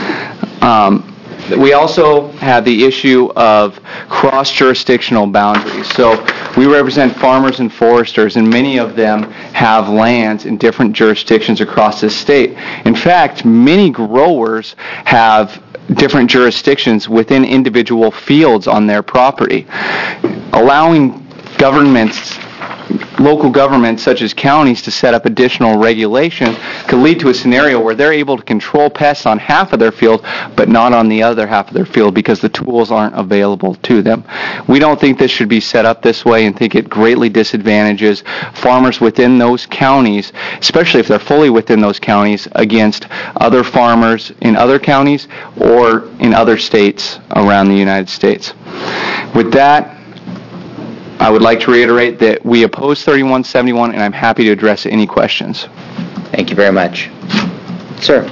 Speaker 15: We also have the issue of cross-jurisdictional boundaries. So we represent farmers and foresters, and many of them have lands in different jurisdictions across this state. In fact, many growers have different jurisdictions within individual fields on their property. Allowing governments, local governments such as counties, to set up additional regulation could lead to a scenario where they're able to control pests on half of their field but not on the other half of their field because the tools aren't available to them. We don't think this should be set up this way and think it greatly disadvantages farmers within those counties, especially if they're fully within those counties, against other farmers in other counties or in other states around the United States. With that, I would like to reiterate that we oppose 3171, and I'm happy to address any questions.
Speaker 1: Thank you very much. Sir.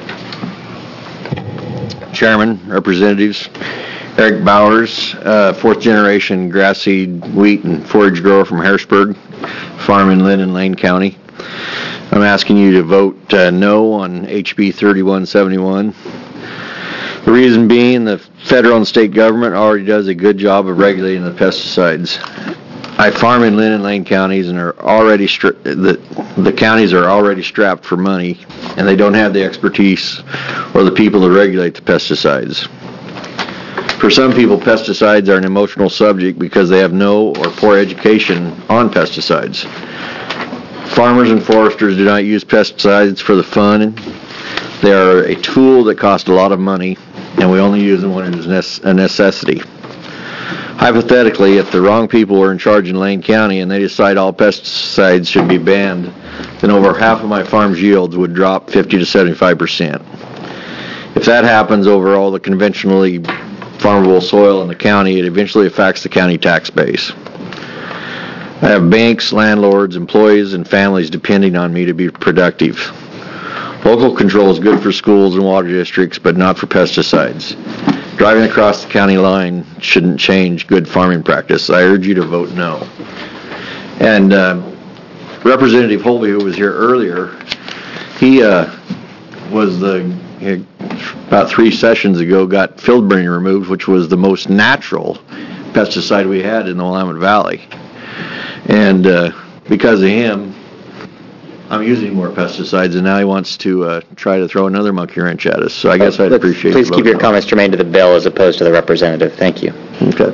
Speaker 16: Chairman, representatives, Eric Bowers, fourth-generation grass seed, wheat, and forage grower from Harrisburg, farm in Lynn and Lane County. I'm asking you to vote no on HB 3171. The reason being the federal and state government already does a good job of regulating the pesticides. I farm in Lynn and Lane counties, and are already the counties are already strapped for money, and they don't have the expertise or the people to regulate the pesticides. For some people, pesticides are an emotional subject because they have no or poor education on pesticides. Farmers and foresters do not use pesticides for the fun. They are a tool that costs a lot of money, and we only use them when it is a necessity. Hypothetically, if the wrong people were in charge in Lane County and they decide all pesticides should be banned, then over half of my farm's yields would drop 50 to 75%. If that happens over all the conventionally farmable soil in the county, it eventually affects the county tax base. I have banks, landlords, employees, and families depending on me to be productive. Local control is good for schools and water districts, but not for pesticides. Driving across the county line shouldn't change good farming practice. I urge you to vote no. And Representative Holby, who was here earlier, he was about 3 sessions ago, got field burning removed, which was the most natural pesticide we had in the Willamette Valley. And because of him, I'm using more pesticides, and now he wants to try to throw another monkey wrench at us. So I guess I'd appreciate it.
Speaker 1: Please keep your comments germane to the bill as opposed to the representative. Thank you.
Speaker 16: Okay.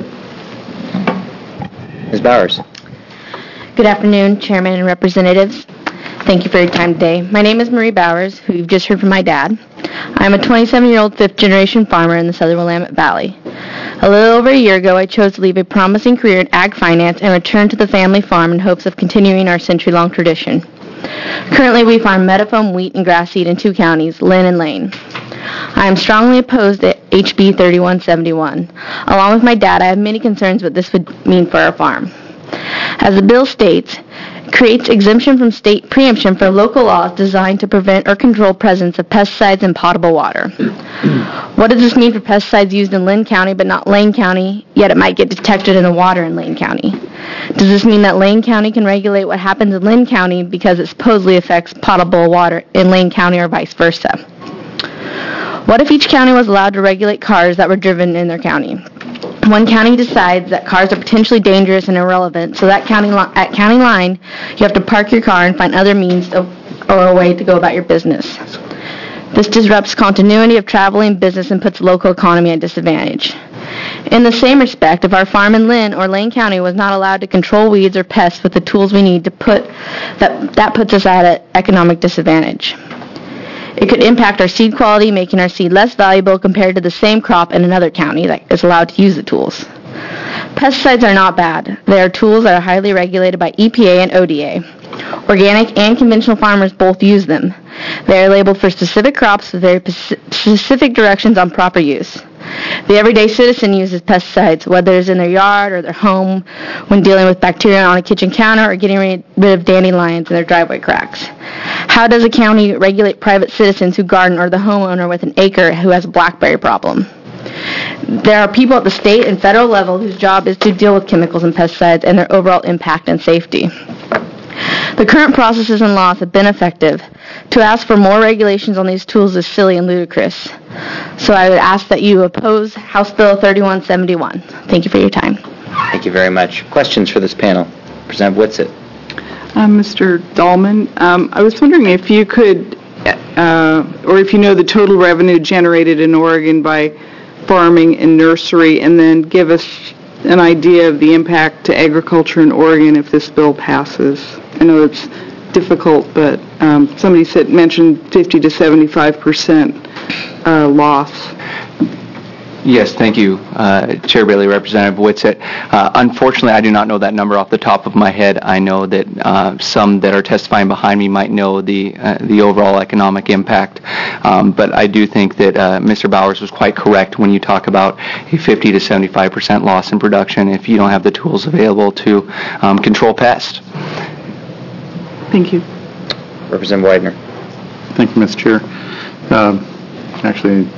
Speaker 1: Ms. Bowers.
Speaker 17: Good afternoon, Chairman and Representatives. Thank you for your time today. My name is Marie Bowers, who you've just heard from my dad. I'm a 27-year-old fifth-generation farmer in the southern Willamette Valley. A little over a year ago, I chose to leave a promising career in ag finance and return to the family farm in hopes of continuing our century-long tradition. Currently, we farm meadowfoam, wheat, and grass seed in 2 counties, Lynn and Lane. I am strongly opposed to HB 3171. Along with my dad, I have many concerns what this would mean for our farm. As the bill states, it creates exemption from state preemption for local laws designed to prevent or control presence of pesticides in potable water. What does this mean for pesticides used in Lynn County but not Lane County, yet it might get detected in the water in Lane County? Does this mean that Lane County can regulate what happens in Lynn County because it supposedly affects potable water in Lane County or vice versa? What if each county was allowed to regulate cars that were driven in their county? One county decides that cars are potentially dangerous and irrelevant, so that at county line, you have to park your car and find other means or a way to go about your business. This disrupts continuity of traveling business and puts the local economy at disadvantage. In the same respect, if our farm in Lynn or Lane County was not allowed to control weeds or pests with the tools we need to that puts us at an economic disadvantage. It could impact our seed quality, making our seed less valuable compared to the same crop in another county that is allowed to use the tools. Pesticides are not bad. They are tools that are highly regulated by EPA and ODA. Organic and conventional farmers both use them. They are labeled for specific crops with very specific directions on proper use. The everyday citizen uses pesticides, whether it's in their yard or their home, when dealing with bacteria on a kitchen counter or getting rid of dandelions in their driveway cracks. How does a county regulate private citizens who garden or the homeowner with an acre who has a blackberry problem? There are people at the state and federal level whose job is to deal with chemicals and pesticides and their overall impact and safety. The current processes and laws have been effective. To ask for more regulations on these tools is silly and ludicrous. So I would ask that you oppose House Bill 3171. Thank you for your time.
Speaker 1: Thank you very much. Questions for this panel? Representative Whitsitt.
Speaker 4: Mr. Dahlman, I was wondering if you could, or if you know the total revenue generated in Oregon by farming and nursery, and then give us an idea of the impact to agriculture in Oregon if this bill passes. I know it's difficult, but somebody mentioned 50 to 75% loss.
Speaker 15: Yes, thank you, Chair Bailey, Representative Whitsitt. Unfortunately, I do not know that number off the top of my head. I know that some that are testifying behind me might know the overall economic impact, but I do think that Mr. Bowers was quite correct when you talk about a 50 to 75% loss in production if you don't have the tools available to control pests.
Speaker 4: Thank you.
Speaker 1: Representative Widener.
Speaker 5: Thank you, Mr. Chair. Actually,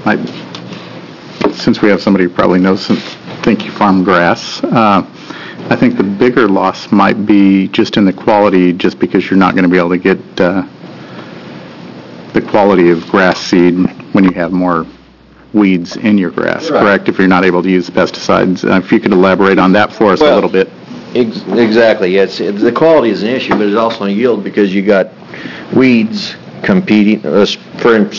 Speaker 5: since we have somebody who probably knows think you farm grass, I think the bigger loss might be just in the quality, just because you're not going to be able to get the quality of grass seed when you have more weeds in your grass, correct? If you're not able to use pesticides. If you could elaborate on that for us a little bit.
Speaker 16: Exactly, yes. The quality is an issue, but it's also a yield because you got weeds competing, for an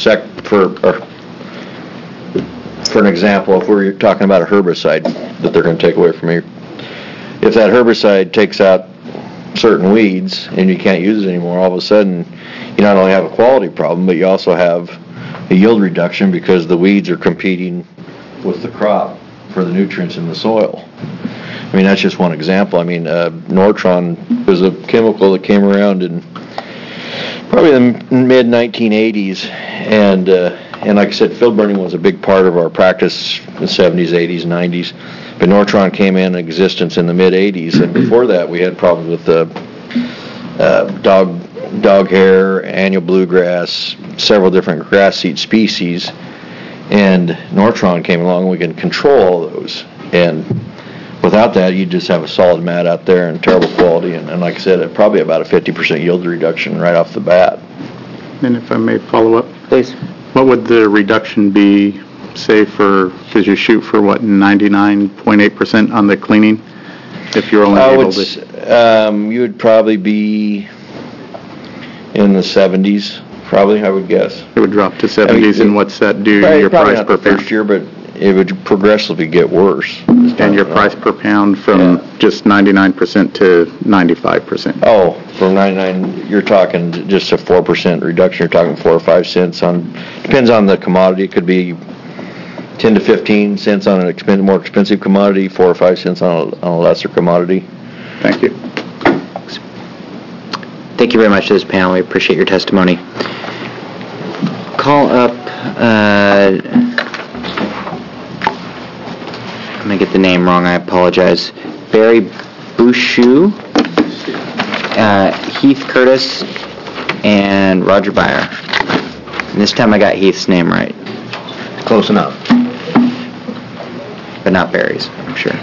Speaker 16: example, if we're talking about a herbicide that they're going to take away from you, if that herbicide takes out certain weeds and you can't use it anymore, all of a sudden you not only have a quality problem, but you also have a yield reduction because the weeds are competing with the crop for the nutrients in the soil. I mean, that's just one example. I mean, Nortron was a chemical that came around in probably the mid-1980s, and like I said, field burning was a big part of our practice in the 70s, 80s, 90s. But Nortron came in existence in the mid-80s, and before that we had problems with dog hair, annual bluegrass, several different grass seed species, and Nortron came along and we can control all those. And without that, you just have a solid mat out there and terrible quality, and like I said, probably about a 50% yield reduction right off the bat.
Speaker 5: And if I may follow up?
Speaker 1: Please.
Speaker 5: What would the reduction be, say, because you shoot for, 99.8% on the cleaning? If you're only able to...
Speaker 16: you would probably be in the 70s, probably, I would guess.
Speaker 5: It would drop to 70s, and what's that do to your price per pound?
Speaker 16: First year, but it would progressively get worse.
Speaker 5: And your price per pound from just 99% to 95%?
Speaker 16: Oh, from 99, you're talking just a 4% reduction. You're talking 4 or 5 cents on, depends on the commodity. It could be 10 to 15 cents on an more expensive commodity, 4 or 5 cents on a lesser commodity.
Speaker 5: Thank you.
Speaker 1: Thank you very much to this panel. We appreciate your testimony. Call up, I'm going to get the name wrong, I apologize. Barry Bouchou, Heath Curtis, and Roger Byer. And this time I got Heath's name right.
Speaker 16: Close enough.
Speaker 1: But not Barry's, I'm sure.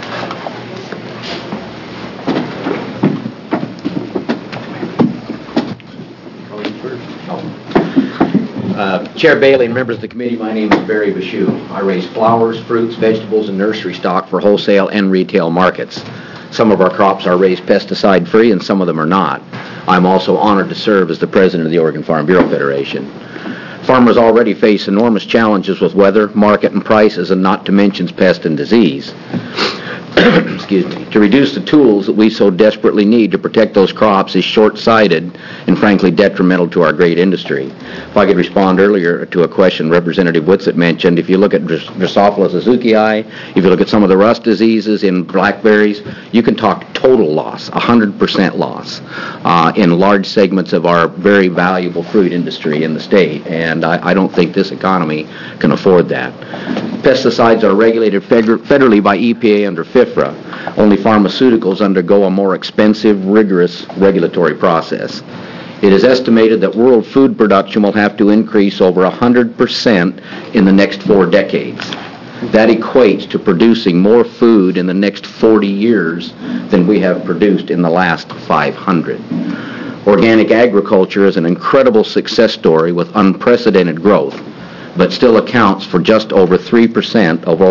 Speaker 18: Chair Bailey and members of the committee, my name is Barry Bouchou. I raise flowers, fruits, vegetables, and nursery stock for wholesale and retail markets. Some of our crops are raised pesticide-free and some of them are not. I'm also honored to serve as the president of the Oregon Farm Bureau Federation. Farmers already face enormous challenges with weather, market, and prices, and not to mention pest and disease. Excuse me. To reduce the tools that we so desperately need to protect those crops is short-sighted and frankly detrimental to our great industry. If I could respond earlier to a question Representative Whitsitt mentioned, if you look at Drosophila zuzuki, if you look at some of the rust diseases in blackberries, you can talk total loss, 100% loss in large segments of our very valuable fruit industry in the state, and I don't think this economy can afford that. Pesticides are regulated federally by EPA under FIFRA. Only pharmaceuticals undergo a more expensive, rigorous regulatory process. It is estimated that world food production will have to increase over 100% in the next 4 decades. That equates to producing more food in the next 40 years than we have produced in the last 500. Organic agriculture is an incredible success story with unprecedented growth, but still accounts for just over 3% of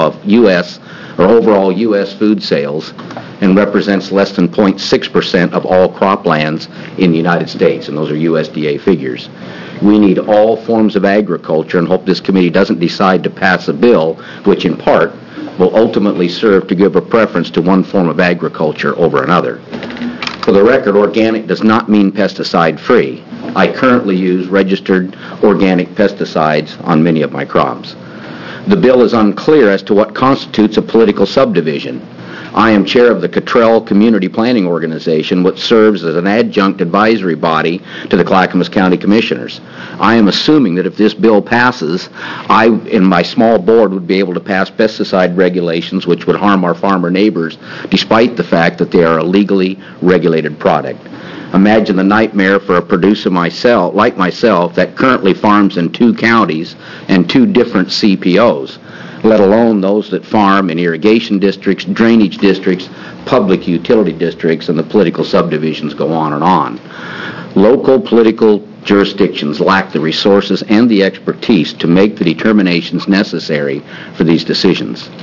Speaker 18: overall U.S. food sales and represents less than 0.6% of all croplands in the United States, and those are USDA figures. We need all forms of agriculture and hope this committee doesn't decide to pass a bill which in part will ultimately serve to give a preference to one form of agriculture over another. For the record, organic does not mean pesticide-free. I currently use registered organic pesticides on many of my crops. The bill is unclear as to what constitutes a political subdivision. I am chair of the Cottrell Community Planning Organization, which serves as an adjunct advisory body to the Clackamas County Commissioners. I am assuming that if this bill passes, I and my small board would be able to pass pesticide regulations which would harm our farmer neighbors, despite the fact that they are a legally regulated product. Imagine the nightmare for a producer like myself that currently farms in 2 counties and 2 different CPOs, let alone those that farm in irrigation districts, drainage districts, public utility districts, and the political subdivisions go on and on. Local political jurisdictions lack the resources and the expertise to make the determinations necessary for these decisions.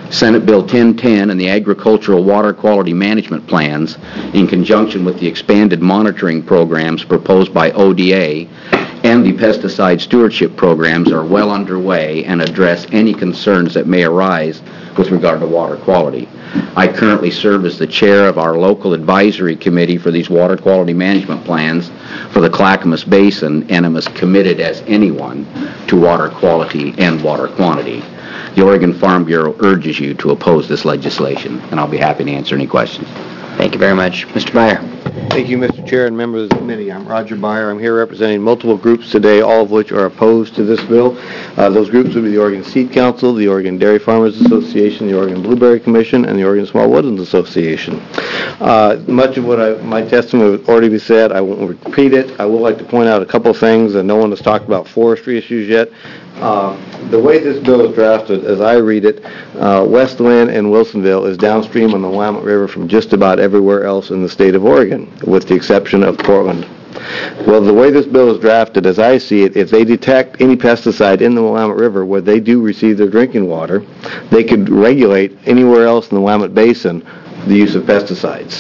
Speaker 18: Senate Bill 1010 and the Agricultural Water Quality Management Plans, in conjunction with the expanded monitoring programs proposed by ODA and the pesticide stewardship programs, are well underway and address any concerns that may arise with regard to water quality. I currently serve as the chair of our local advisory committee for these water quality management plans for the Clackamas Basin, and am as committed as anyone to water quality and water quantity. The Oregon Farm Bureau urges you to oppose this legislation, and I'll be happy to answer any questions.
Speaker 1: Thank you very much. Mr. Byer.
Speaker 19: Thank you, Mr. Chair and members of the committee. I'm Roger Byer. I'm here representing multiple groups today, all of which are opposed to this bill. Those groups would be the Oregon Seed Council, the Oregon Dairy Farmers Association, the Oregon Blueberry Commission, and the Oregon Small Woodlands Association. Much of what my testimony would already be said. I won't repeat it. I would like to point out a couple of things, and no one has talked about forestry issues yet. The way this bill is drafted, as I read it, West Linn and Wilsonville is downstream on the Willamette River from just about everywhere else in the state of Oregon, with the exception of Portland. Well, the way this bill is drafted, as I see it, if they detect any pesticide in the Willamette River where they do receive their drinking water, they could regulate anywhere else in the Willamette Basin the use of pesticides.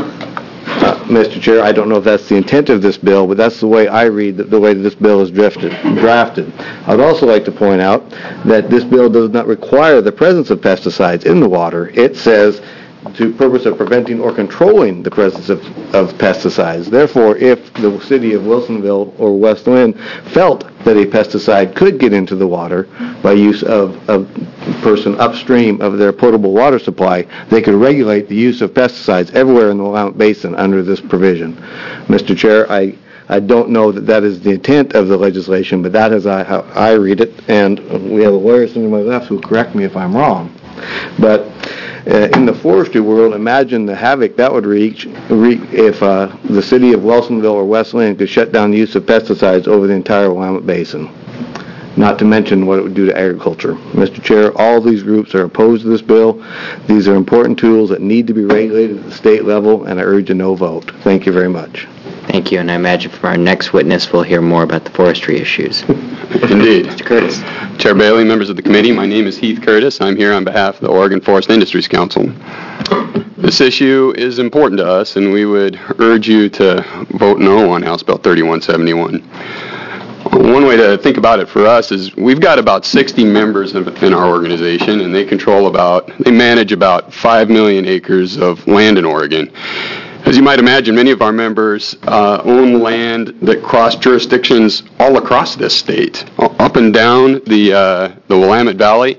Speaker 19: Mr. Chair, I don't know if that's the intent of this bill, but that's the way I read the way that this bill is drafted. I'd also like to point out that this bill does not require the presence of pesticides in the water. It says to purpose of preventing or controlling the presence of pesticides. Therefore, if the city of Wilsonville or West Linn felt that a pesticide could get into the water by use of a person upstream of their potable water supply, they could regulate the use of pesticides everywhere in the Willamette Basin under this provision. Mr. Chair, I don't know that that is the intent of the legislation, but that is how I read it, and we have a lawyer sitting to my left who will correct me if I'm wrong. But in the forestry world, imagine the havoc that would wreak if the city of Wilsonville or West Linn could shut down the use of pesticides over the entire Willamette Basin, not to mention what it would do to agriculture. Mr. Chair, all these groups are opposed to this bill. These are important tools that need to be regulated at the state level, and I urge a no vote. Thank you very much.
Speaker 1: Thank you, and I imagine from our next witness we'll hear more about the forestry issues.
Speaker 20: Indeed.
Speaker 1: Mr. Curtis.
Speaker 20: Chair Bailey, members of the committee, my name is Heath Curtis. I'm here on behalf of the Oregon Forest Industries Council. This issue is important to us, and we would urge you to vote no on House Bill 3171. One way to think about it for us is we've got about 60 members in our organization, and they manage about 5 million acres of land in Oregon. As you might imagine, many of our members own land that cross jurisdictions all across this state, up and down the Willamette Valley.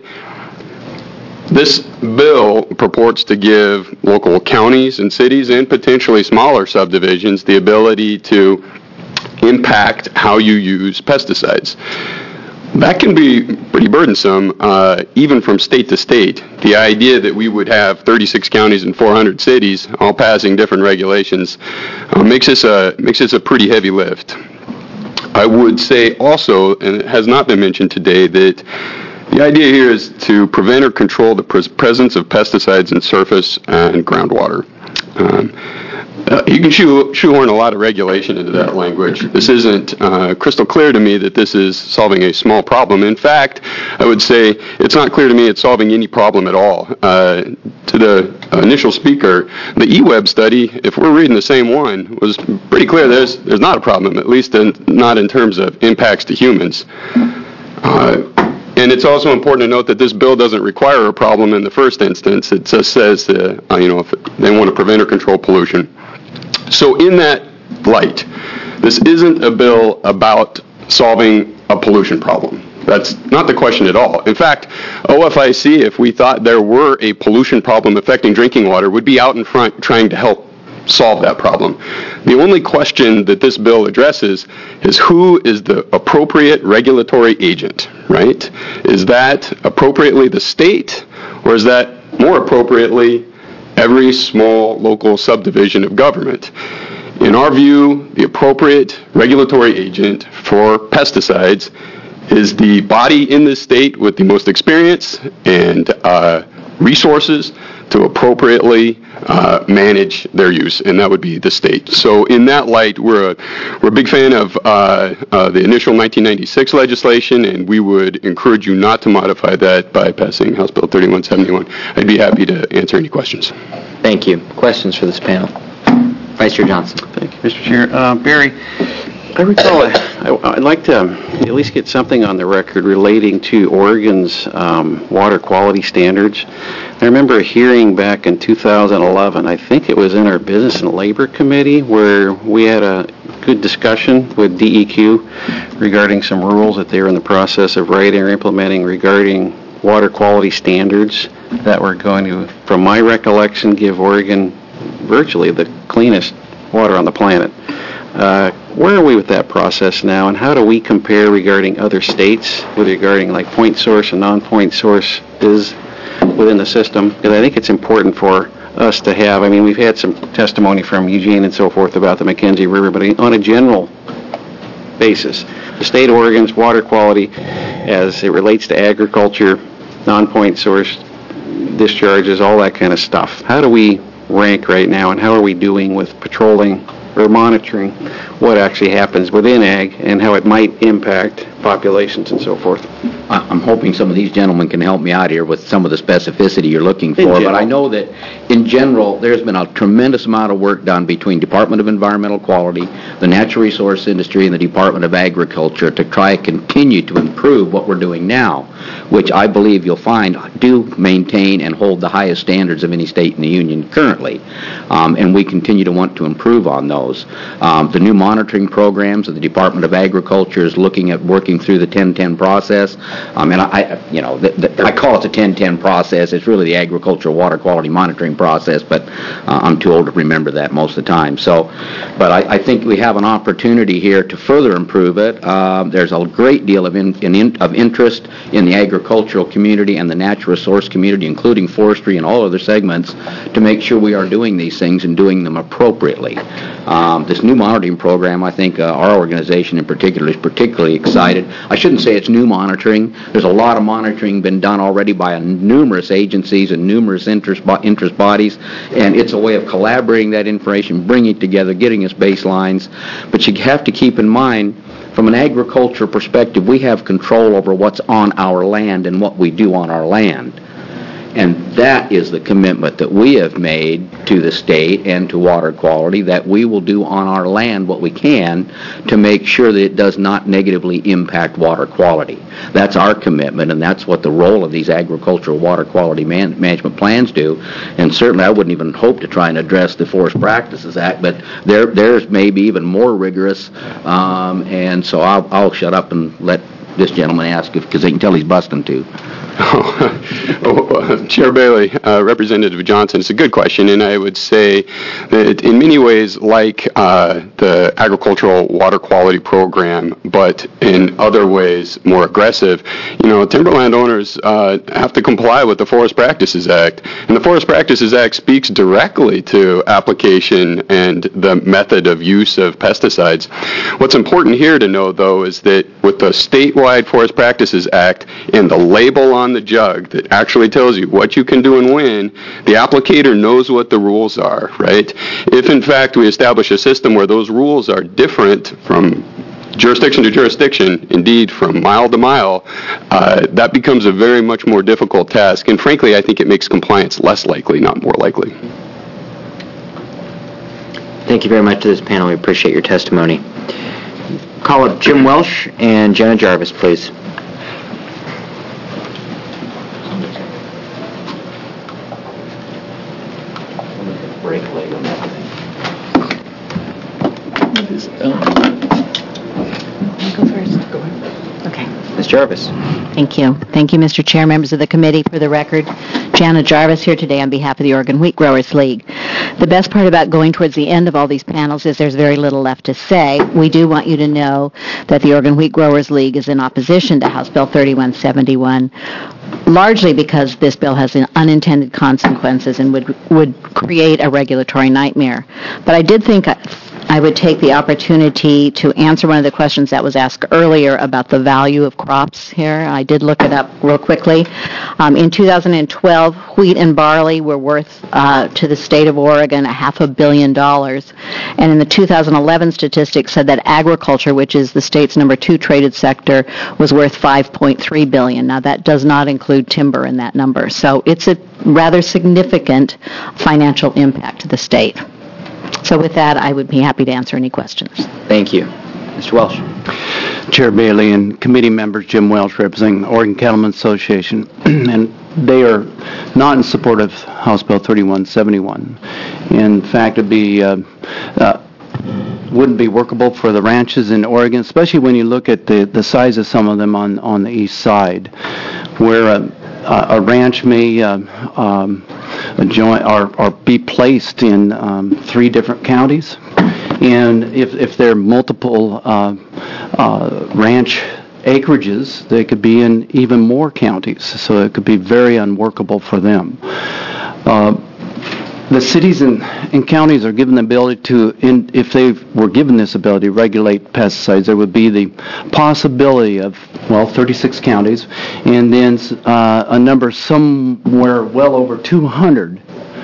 Speaker 20: This bill purports to give local counties and cities and potentially smaller subdivisions the ability to impact how you use pesticides. That can be pretty burdensome, even from state to state. The idea that we would have 36 counties and 400 cities all passing different regulations makes this a pretty heavy lift. I would say also, and it has not been mentioned today, that the idea here is to prevent or control the presence of pesticides in surface and groundwater. You can shoehorn a lot of regulation into that language. This isn't crystal clear to me that this is solving a small problem. In fact, I would say it's not clear to me it's solving any problem at all. To the initial speaker, the eWeb study, if we're reading the same one, was pretty clear there's not a problem, at least not in terms of impacts to humans. And it's also important to note that this bill doesn't require a problem in the first instance. It just says, if they want to prevent or control pollution. So in that light, this isn't a bill about solving a pollution problem. That's not the question at all. In fact, OFIC, if we thought there were a pollution problem affecting drinking water, would be out in front trying to help solve that problem. The only question that this bill addresses is who is the appropriate regulatory agent, right? Is that appropriately the state, or is that more appropriately every small local subdivision of government? In our view, the appropriate regulatory agent for pesticides is the body in this state with the most experience and resources to appropriately manage their use, and that would be the state. So in that light, we're a big fan of the initial 1996 legislation, and we would encourage you not to modify that by passing House Bill 3171. I'd be happy to answer any questions.
Speaker 1: Thank you. Questions for this panel? Vice Chair Johnson.
Speaker 3: Thank you, Mr. Chair. Barry, I recall I'd like to at least get something on the record relating to Oregon's water quality standards. I remember a hearing back in 2011, I think it was in our Business and Labor Committee, where we had a good discussion with DEQ regarding some rules that they were in the process of writing or implementing regarding water quality standards that were going to, from my recollection, give Oregon virtually the cleanest water on the planet. Where are we with that process now, and how do we compare regarding other states with regarding like point source and non-point source is within the system? Because I think it's important for us to have, I mean, we've had some testimony from Eugene and so forth about the McKenzie River, but on a general basis, the state of Oregon's water quality as it relates to agriculture, non-point source discharges, all that kind of stuff. How do we rank right now, and how are we doing with patrolling or monitoring what actually happens within ag and how it might impact populations and so forth?
Speaker 18: I'm hoping some of these gentlemen can help me out here with some of the specificity you're looking for, but I know that in general there's been a tremendous amount of work done between Department of Environmental Quality, the Natural Resource Industry, and the Department of Agriculture to try to continue to improve what we're doing now, which I believe you'll find do maintain and hold the highest standards of any state in the union currently, and we continue to want to improve on those. The new monitoring programs of the Department of Agriculture is looking at working through the 1010 process. And I call it the 1010 process. It's really the agricultural water quality monitoring process, but I'm too old to remember that most of the time. So, but I think we have an opportunity here to further improve it. There's a great deal of interest in the agricultural community and the natural resource community, including forestry and all other segments, to make sure we are doing these things and doing them appropriately. This new monitoring program, I think our organization in particular is particularly excited. I shouldn't say it's new monitoring. There's a lot of monitoring been done already by numerous agencies and numerous interest bodies, and it's a way of collaborating that information, bringing it together, getting us baselines. But you have to keep in mind, from an agricultural perspective, we have control over what's on our land and what we do on our land. And that is the commitment that we have made to the state and to water quality, that we will do on our land what we can to make sure that it does not negatively impact water quality. That's our commitment, and that's what the role of these agricultural water quality management plans do. And certainly I wouldn't even hope to try and address the Forest Practices Act, but theirs may be even more rigorous. And so I'll shut up and let this gentleman ask, because they can tell he's busting too.
Speaker 20: Chair Bailey, Representative Johnson, it's a good question, and I would say that in many ways, like the agricultural water quality program, but in other ways more aggressive, timberland owners have to comply with the Forest Practices Act, and the Forest Practices Act speaks directly to application and the method of use of pesticides. What's important here to know, though, is that with the statewide Forest Practices Act and the label on the jug that actually tells you what you can do and when, the applicator knows what the rules are, right? If, in fact, we establish a system where those rules are different from jurisdiction to jurisdiction, indeed from mile to mile, that becomes a very much more difficult task. And frankly, I think it makes compliance less likely, not more likely.
Speaker 1: Thank you very much to this panel. We appreciate your testimony. Call up Jim Welsh and Jenna Jarvis, please.
Speaker 7: Break leg on that thing.
Speaker 9: Go first. Go ahead. Okay.
Speaker 1: Ms. Jarvis.
Speaker 21: Thank you. Thank you, Mr. Chair, members of the committee. For the record, Jana Jarvis here today on behalf of the Oregon Wheat Growers League. The best part about going towards the end of all these panels is there's very little left to say. We do want you to know that the Oregon Wheat Growers League is in opposition to House Bill 3171, largely because this bill has unintended consequences and would create a regulatory nightmare. But I did think I would take the opportunity to answer one of the questions that was asked earlier about the value of crops here. I did look it up real quickly. In 2012, wheat and barley were worth to the state of Oregon $500 million. And in the 2011 statistics said that agriculture, which is the state's number 2 traded sector, was worth $5.3 billion. Now, that does not include timber in that number. So it's a rather significant financial impact to the state. So with that, I would be happy to answer any questions.
Speaker 1: Thank you. Mr. Welsh.
Speaker 3: Chair Bailey and committee members, Jim Welsh representing the Oregon Cattlemen's Association, and they are not in support of House Bill 3171. In fact, it'd be wouldn't be workable for the ranches in Oregon, especially when you look at the size of some of them on the east side, where a ranch may join or be placed in 3 different counties, and if there are multiple ranch acreages, they could be in even more counties, so it could be very unworkable for them. The cities and counties are given the ability to, if they were given this ability to regulate pesticides, there would be the possibility of, 36 counties, and then a number somewhere well over 200,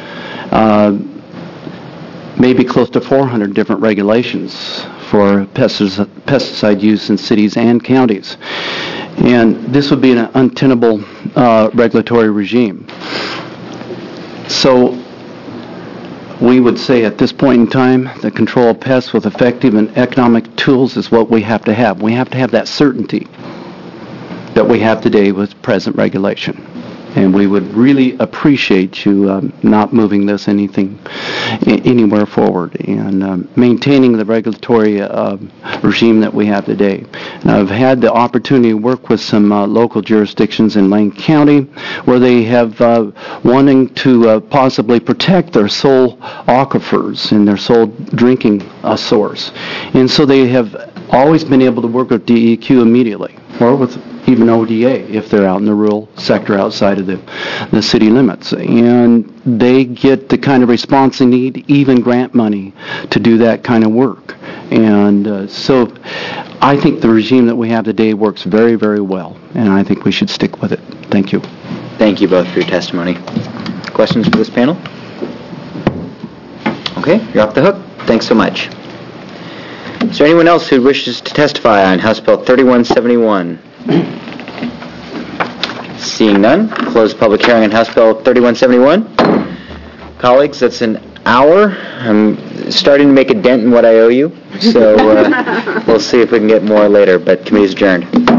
Speaker 3: maybe close to 400 different regulations for pesticide use in cities and counties. And this would be an untenable regulatory regime. So we would say at this point in time, the control of pests with effective and economic tools is what we have to have. We have to have that certainty that we have today with present regulation. And we would really appreciate you not moving this anywhere forward and maintaining the regulatory regime that we have today. And I've had the opportunity to work with some local jurisdictions in Lane County where they have wanting to possibly protect their sole aquifers and their sole drinking source. And so they have always been able to work with DEQ immediately, or with even ODA if they're out in the rural sector outside of the city limits. And they get the kind of response they need, even grant money, to do that kind of work. And so I think the regime that we have today works very, very well, and I think we should stick with it. Thank you.
Speaker 1: Thank you both for your testimony. Questions for this panel? Okay, you're off the hook. Thanks so much. Is there anyone else who wishes to testify on House Bill 3171? Seeing none, close the public hearing on House Bill 3171. Colleagues, that's an hour. I'm starting to make a dent in what I owe you, so we'll see if we can get more later, but committee's adjourned.